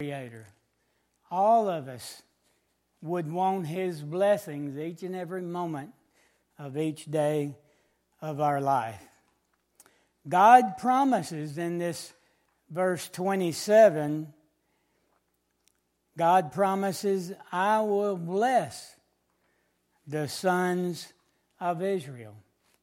Creator. All of us would want His blessings each and every moment of each day of our life. God promises in this verse 27, God promises, I will bless the sons of Israel.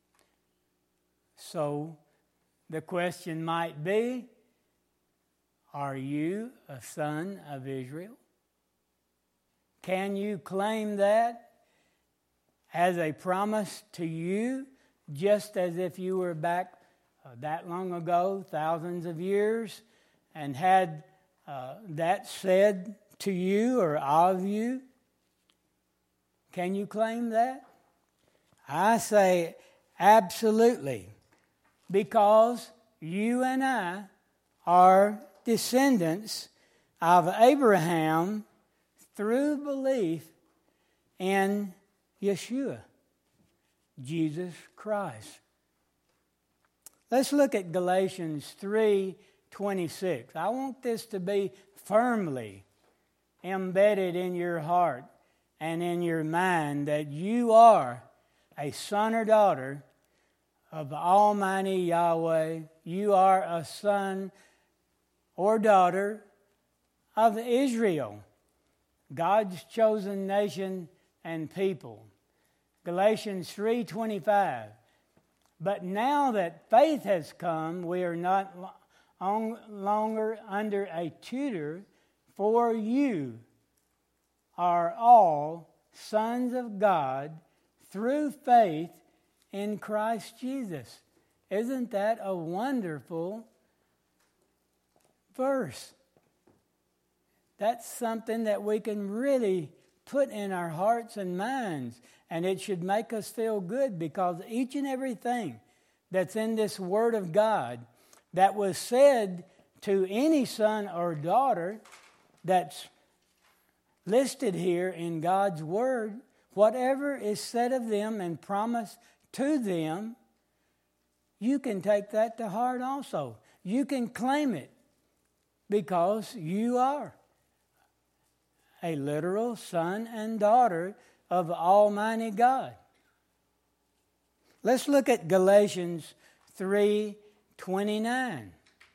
So the question might be, are you a son of Israel? Can you claim that as a promise to you, just as if you were back that long ago, thousands of years, and had that said to you or of you? Can you claim that? I say absolutely, because you and I are descendants of Abraham through belief in Yeshua, Jesus Christ. Let's look at Galatians 3:26. I want this to be firmly embedded in your heart and in your mind that you are a son or daughter of Almighty Yahweh. You are a son or daughter of Israel, God's chosen nation and people. Galatians 3:25. But now that faith has come, we are not longer under a tutor, for you are all sons of God through faith in Christ Jesus. Isn't that a wonderful verse? That's something that we can really put in our hearts and minds, and it should make us feel good, because each and everything that's in this Word of God that was said to any son or daughter that's listed here in God's Word, whatever is said of them and promised to them, you can take that to heart also. You can claim it, because you are a literal son and daughter of Almighty God. Let's look at Galatians 3:29.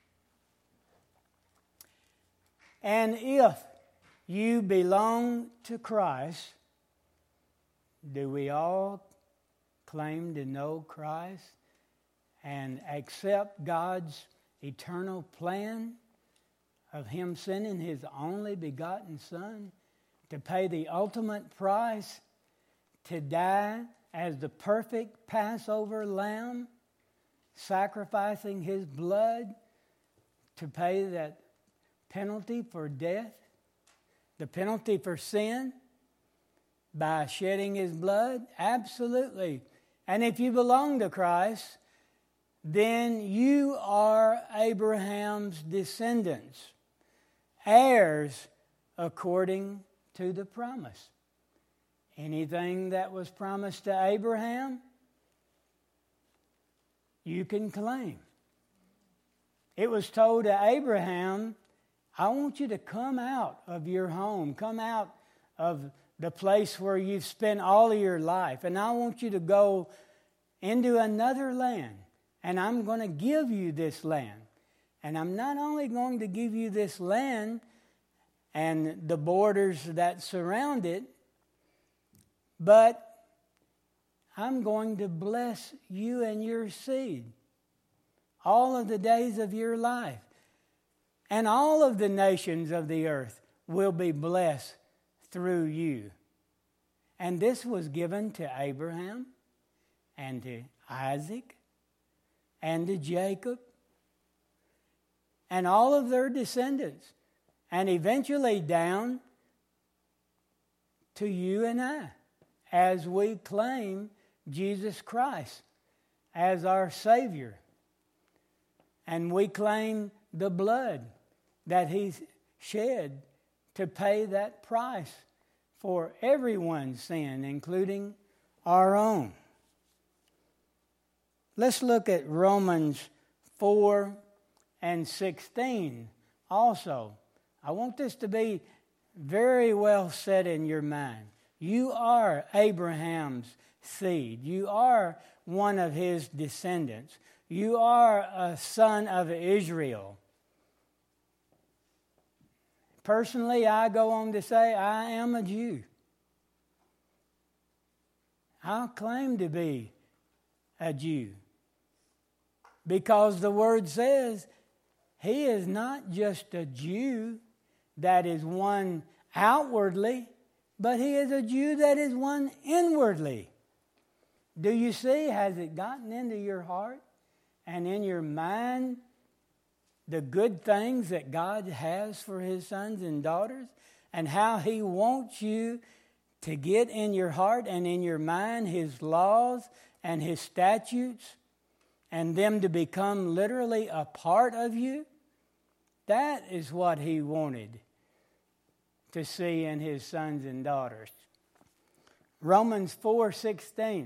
And if you belong to Christ, do we all claim to know Christ and accept God's eternal plan of Him sending His only begotten Son to pay the ultimate price, to die as the perfect Passover lamb, sacrificing His blood to pay that penalty for death, the penalty for sin, by shedding His blood? Absolutely. And if you belong to Christ, then you are Abraham's descendants, heirs according to the promise. Anything that was promised to Abraham, you can claim. It was told to Abraham, I want you to come out of your home, come out of the place where you've spent all of your life, and I want you to go into another land, and I'm going to give you this land. And I'm not only going to give you this land and the borders that surround it, but I'm going to bless you and your seed all of the days of your life. And all of the nations of the earth will be blessed through you. And this was given to Abraham and to Isaac and to Jacob and all of their descendants, and eventually down to you and I, as we claim Jesus Christ as our Savior. And we claim the blood that He shed to pay that price for everyone's sin, including our own. Let's look at Romans 4:16 also. I want this to be very well set in your mind. You are Abraham's seed. You are one of his descendants. You are a son of Israel. Personally, I go on to say I am a Jew. I claim to be a Jew because the word says he is not just a Jew that is one outwardly, but he is a Jew that is one inwardly. Do you see? Has it gotten into your heart and in your mind the good things that God has for his sons and daughters, and how he wants you to get in your heart and in your mind his laws and his statutes, and them to become literally a part of you? That is what he wanted to see in his sons and daughters. Romans 4:16.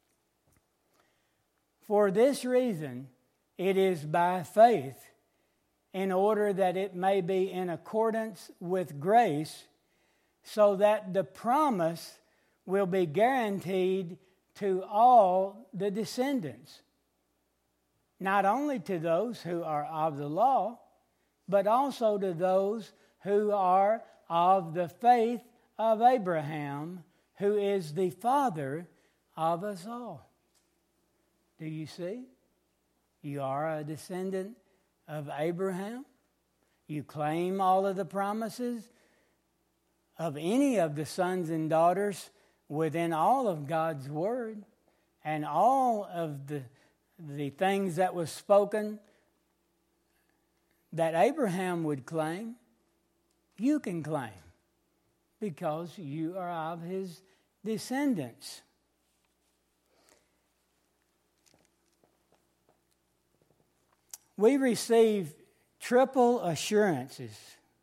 For this reason, it is by faith, in order that it may be in accordance with grace, so that the promise will be guaranteed to all the descendants, not only to those who are of the law, but also to those who are of the faith of Abraham, who is the father of us all. Do you see? You are a descendant of Abraham. You claim all of the promises of any of the sons and daughters within all of God's word, and all of the things that was spoken that Abraham would claim, you can claim, because you are of his descendants. We receive triple assurances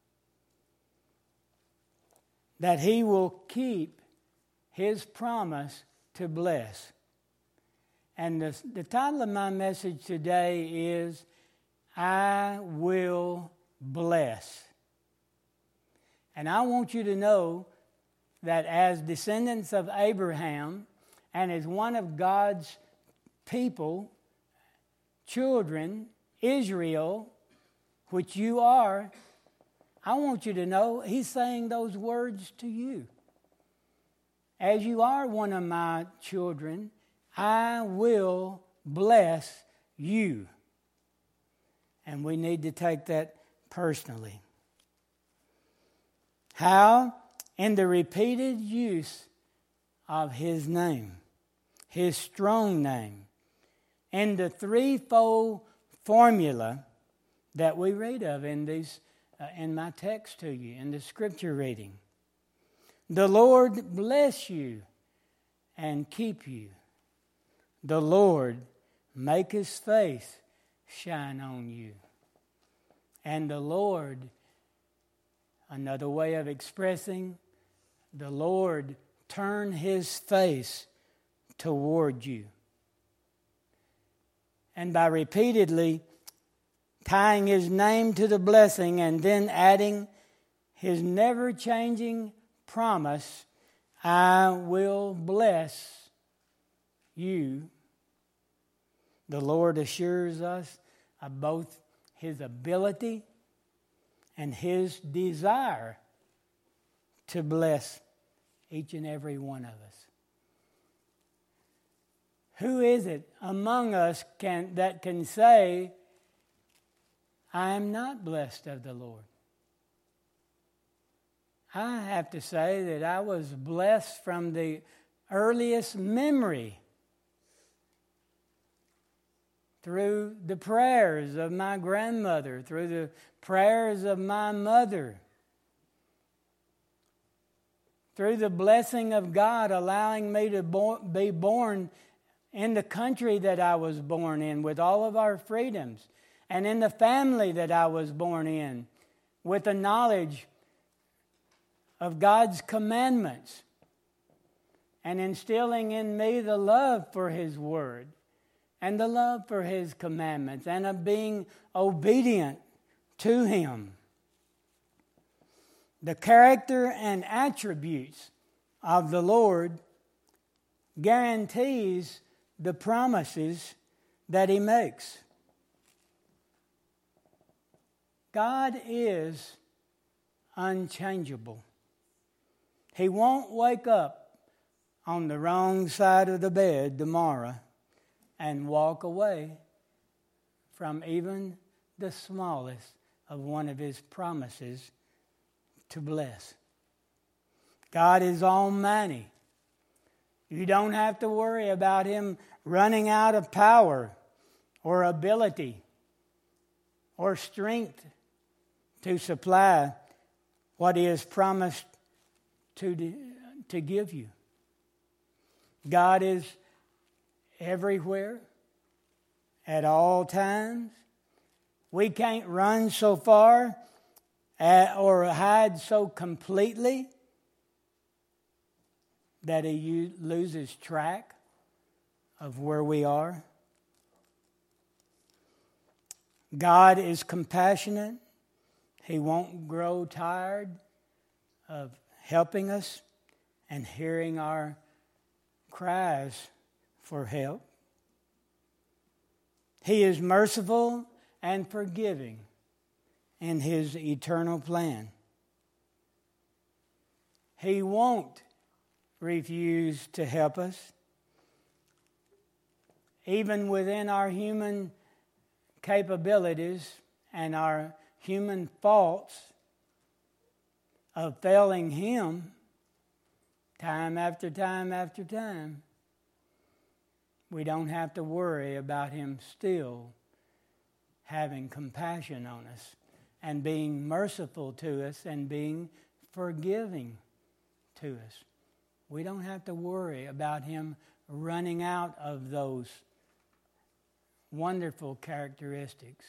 that he will keep his promise to bless. And the title of my message today is, I will bless. And I want you to know that as descendants of Abraham and as one of God's people, children, Israel, which you are, I want you to know he's saying those words to you. As you are one of my children, I will bless you. And we need to take that personally. How? In the repeated use of his name, his strong name, in the threefold formula that we read of in these in my text to you, in the scripture reading. The Lord bless you and keep you. The Lord make his face shine on you. And the Lord, another way of expressing, the Lord turn his face toward you. And by repeatedly tying his name to the blessing and then adding his never-changing promise, I will bless you, the Lord assures us of both his ability and his desire to bless each and every one of us. Who is it among us that can say, I am not blessed of the Lord? I have to say that I was blessed from the earliest memory through the prayers of my grandmother, through the prayers of my mother, through the blessing of God allowing me to be born in the country that I was born in with all of our freedoms, and in the family that I was born in with the knowledge of God's commandments, and instilling in me the love for his word and the love for his commandments and of being obedient to him. The character and attributes of the Lord guarantees the promises that He makes. God is unchangeable. He won't wake up on the wrong side of the bed tomorrow and walk away from even the smallest of one of His promises to bless. God is almighty. You don't have to worry about Him running out of power or ability or strength to supply what He has promised to give you. God is everywhere at all times. We can't run so far or hide so completely that He loses track of where we are. God is compassionate. He won't grow tired of helping us and hearing our cries for help. He is merciful and forgiving in His eternal plan. He won't refuse to help us. Even within our human capabilities and our human faults of failing Him time after time after time, we don't have to worry about Him still having compassion on us and being merciful to us and being forgiving to us. We don't have to worry about Him running out of those wonderful characteristics.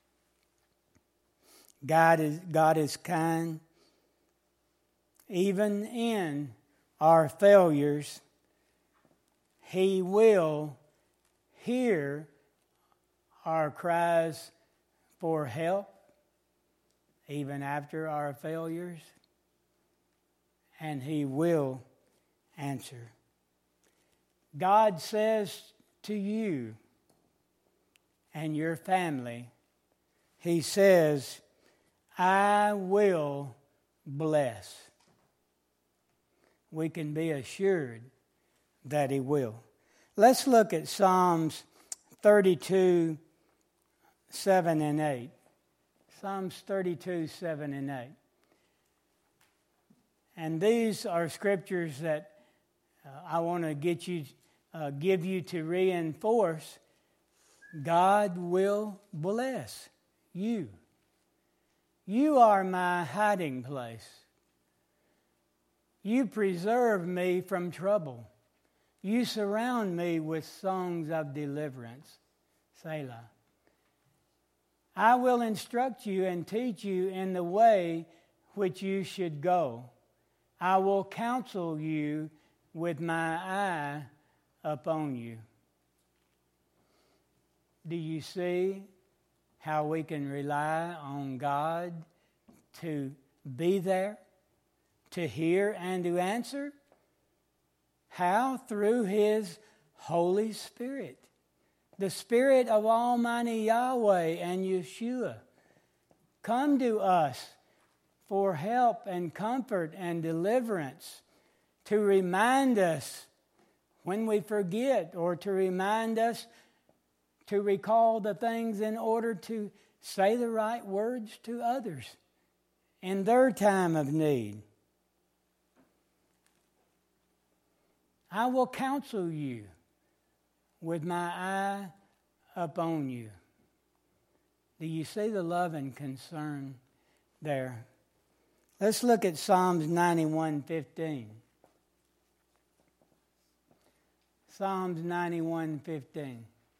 God is kind. Even in our failures, He will hear our cries for help, even after our failures, and He will answer. God says to you and your family, He says, I will bless. We can be assured that He will. Let's look at Psalms 32, 7 and 8. Psalms 32, 7 and 8. And these are scriptures that I want to give you to reinforce. God will bless you. You are my hiding place. You preserve me from trouble. You surround me with songs of deliverance. Selah. I will instruct you and teach you in the way which you should go. I will counsel you with my eye upon you. Do you see how we can rely on God to be there, to hear and to answer? How? Through His Holy Spirit. The Spirit of Almighty Yahweh and Yeshua come to us for help and comfort and deliverance, to remind us when we forget, or to remind us to recall the things in order to say the right words to others in their time of need. I will counsel you with my eye upon you. Do you see the love and concern there? Let's look at Psalms 91:15. Psalms 91:15.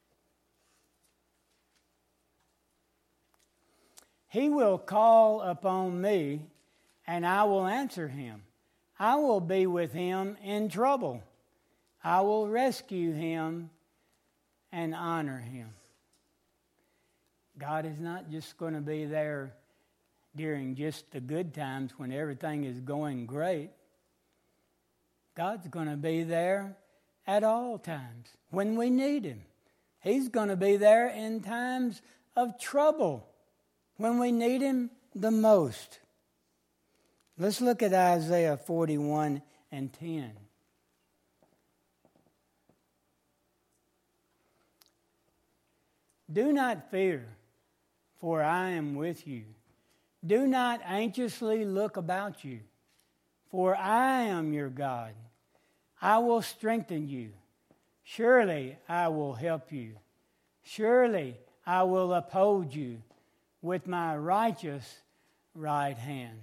He will call upon me, and I will answer him. I will be with him in trouble. I will rescue him and honor him. God is not just going to be there during just the good times when everything is going great. God's going to be there at all times when we need Him. He's going to be there in times of trouble when we need Him the most. Let's look at Isaiah 41 and 10. Do not fear, for I am with you. Do not anxiously look about you, for I am your God. I will strengthen you. Surely I will help you. Surely I will uphold you with my righteous right hand.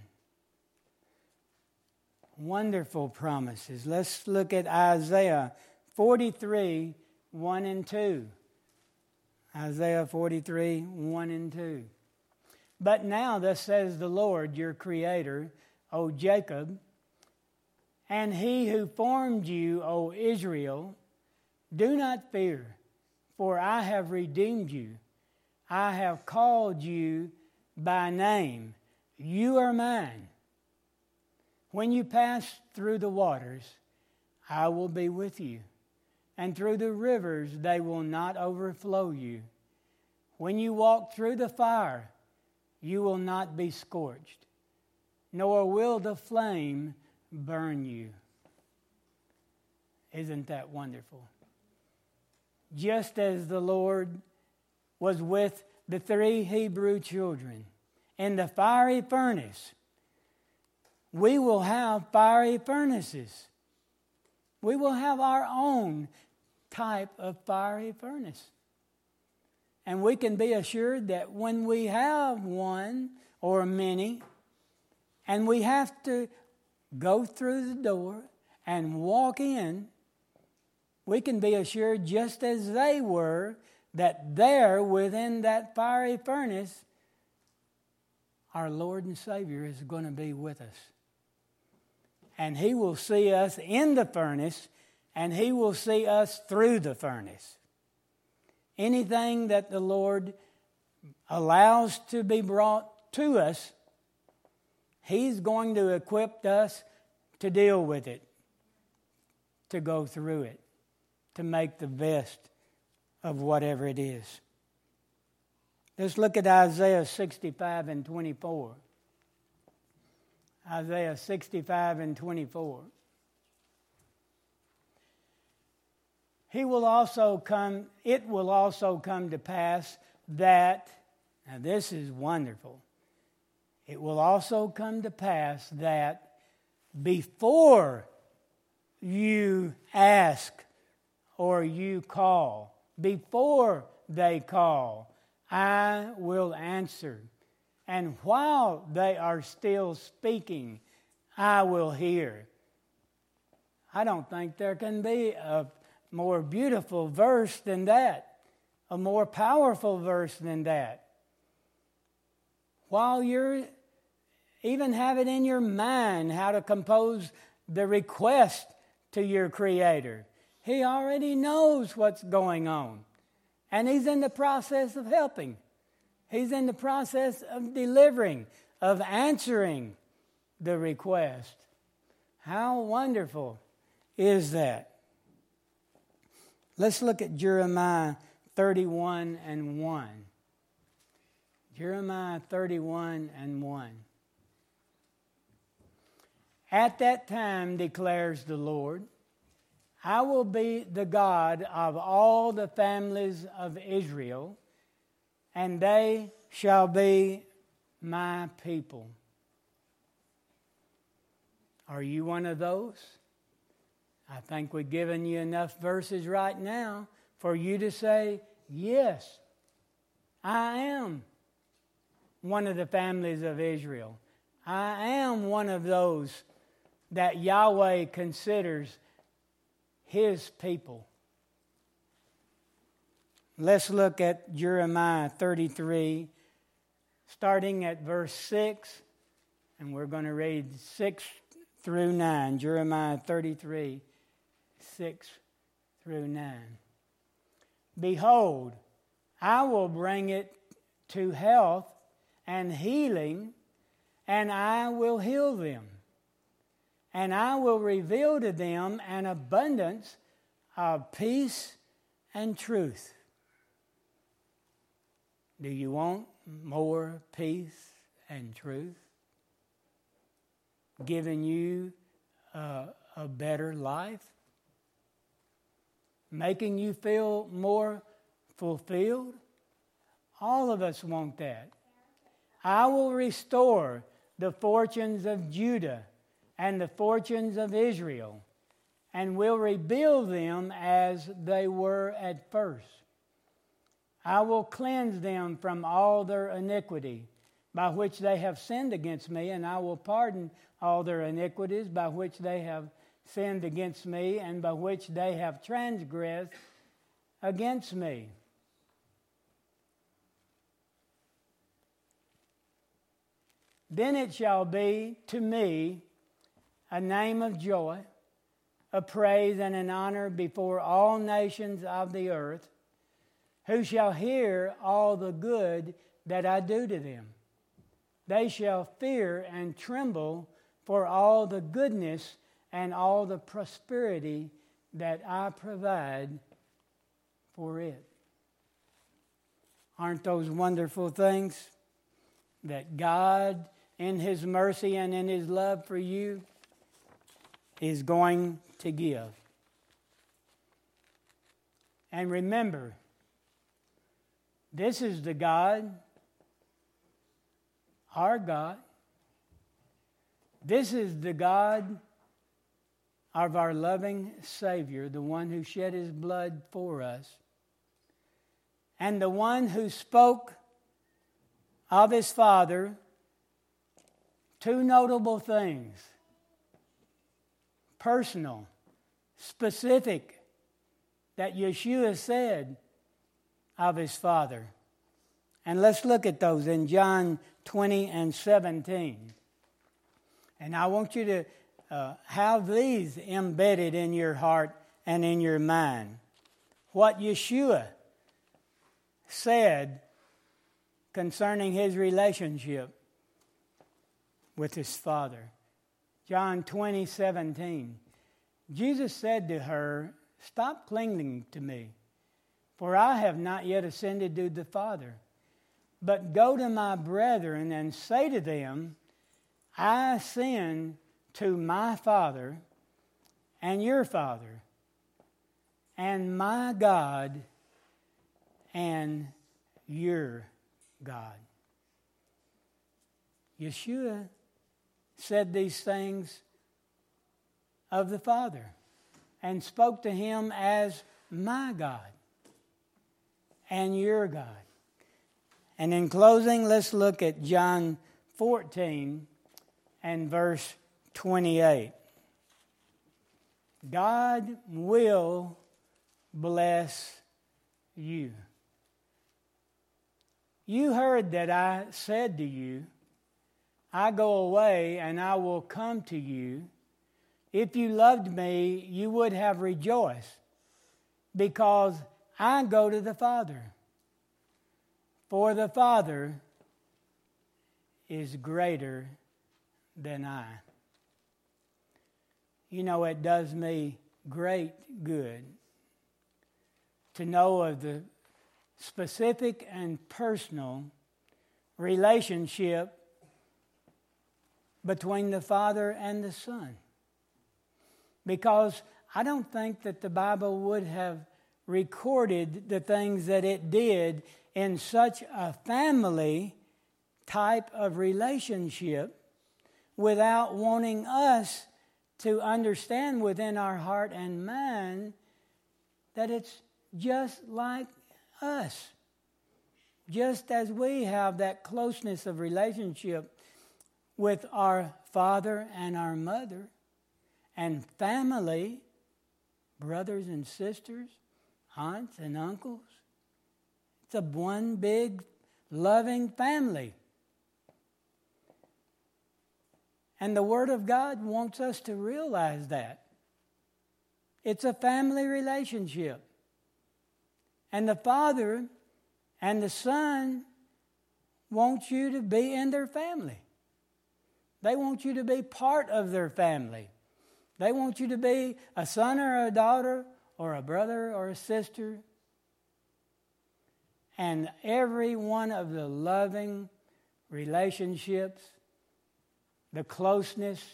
Wonderful promises. Let's look at Isaiah 43, 1 and 2. Isaiah 43, 1 and 2. But now thus says the Lord, your Creator, O Jacob, and He who formed you, O Israel, do not fear, for I have redeemed you. I have called you by name. You are mine. When you pass through the waters, I will be with you, and through the rivers they will not overflow you. When you walk through the fire, you will not be scorched, nor will the flame burn you. Isn't that wonderful? Just as the Lord was with the 3 Hebrew children in the fiery furnace, we will have fiery furnaces. We will have our own type of fiery furnace. And we can be assured that when we have one or many, and we have to go through the door and walk in, we can be assured, just as they were, that there within that fiery furnace, our Lord and Savior is going to be with us. And He will see us in the furnace, and He will see us through the furnace. Anything that the Lord allows to be brought to us, He's going to equip us to deal with it, to go through it, to make the best of whatever it is. Let's look at Isaiah 65 and 24. Isaiah 65 and 24. It will also come to pass that, now this is wonderful, it will also come to pass that before you ask or you call, before they call, I will answer. And while they are still speaking, I will hear. I don't think there can be a more beautiful verse than that, a more powerful verse than that. While you're even have it in your mind how to compose the request to your Creator, He already knows what's going on. And He's in the process of helping. He's in the process of delivering, of answering the request. How wonderful is that? Let's look at Jeremiah 31 and 1. Jeremiah 31 and 1. At that time, declares the Lord, I will be the God of all the families of Israel, and they shall be my people. Are you one of those? I think we've given you enough verses right now for you to say, yes, I am one of the families of Israel. I am one of those that Yahweh considers His people. Let's look at Jeremiah 33, starting at verse 6, and we're going to read 6 through 9. Jeremiah 33, 6 through 9. Behold, I will bring it to health and healing and I will heal them. And I will reveal to them an abundance of peace and truth. Do you want more peace and truth? Giving you a better life? Making you feel more fulfilled? All of us want that. I will restore the fortunes of Judah and the fortunes of Israel, and will rebuild them as they were at first. I will cleanse them from all their iniquity, by which they have sinned against me, and I will pardon all their iniquities by which they have sinned against me, and by which they have transgressed against me. Then it shall be to me a name of joy, a praise and an honor before all nations of the earth, who shall hear all the good that I do to them. They shall fear and tremble for all the goodness and all the prosperity that I provide for it. Aren't those wonderful things that God, in His mercy and in His love for you, is going to give? And remember, this is the God, our God. This is the God of our loving Savior, the one who shed His blood for us, and the one who spoke of His Father two notable things: personal, specific, that Yeshua said of His Father. And let's look at those in John 20 and 17. And I want you to have these embedded in your heart and in your mind. What Yeshua said concerning His relationship with His Father. John 20:17. Jesus said to her, "Stop clinging to me, for I have not yet ascended to the Father. But go to my brethren and say to them, I ascend to my Father and your Father, and my God and your God." Yeshua said these things of the Father and spoke to Him as my God and your God. And in closing, let's look at John 14 and verse 28. God will bless you. You heard that I said to you, I go away and I will come to you. If you loved me, you would have rejoiced, because I go to the Father. For the Father is greater than I. You know, it does me great good to know of the specific and personal relationship between the Father and the Son. Because I don't think that the Bible would have recorded the things that it did in such a family type of relationship without wanting us to understand within our heart and mind that it's just like us. Just as we have that closeness of relationship with our father and our mother and family, brothers and sisters, aunts and uncles. It's a one big loving family. And the Word of God wants us to realize that. It's a family relationship. And the Father and the Son want you to be in their family. They want you to be part of their family. They want you to be a son or a daughter or a brother or a sister. And every one of the loving relationships, the closeness,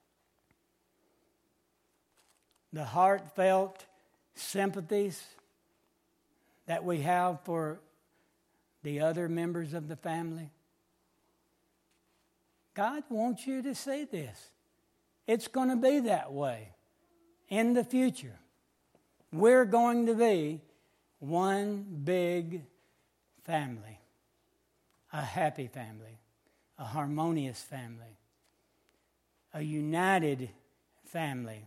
the heartfelt sympathies that we have for the other members of the family. God wants you to see this. It's going to be that way in the future. We're going to be one big family, a happy family, a harmonious family, a united family.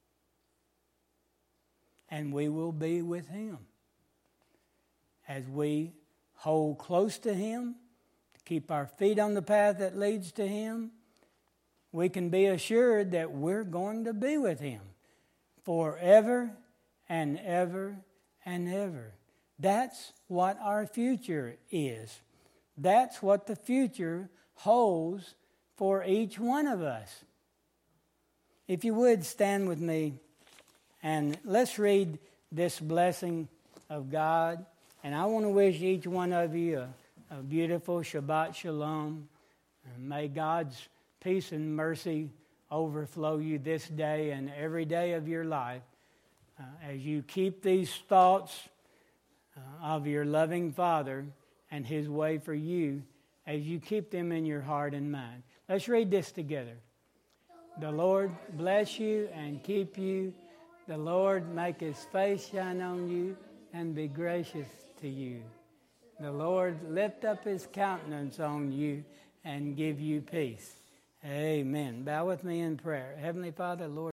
And we will be with Him as we hold close to Him, keep our feet on the path that leads to Him. We can be assured that we're going to be with Him forever and ever and ever. That's what our future is. That's what the future holds for each one of us. If you would, stand with me and let's read this blessing of God. And I want to wish each one of you a beautiful Shabbat Shalom. And may God's peace and mercy overflow you this day and every day of your life as you keep these thoughts of your loving Father and His way for you, as you keep them in your heart and mind. Let's read this together. The Lord bless you and keep you. The Lord make His face shine on you and be gracious to you. The Lord lift up His countenance on you and give you peace. Amen. Bow with me in prayer. Heavenly Father, Lord,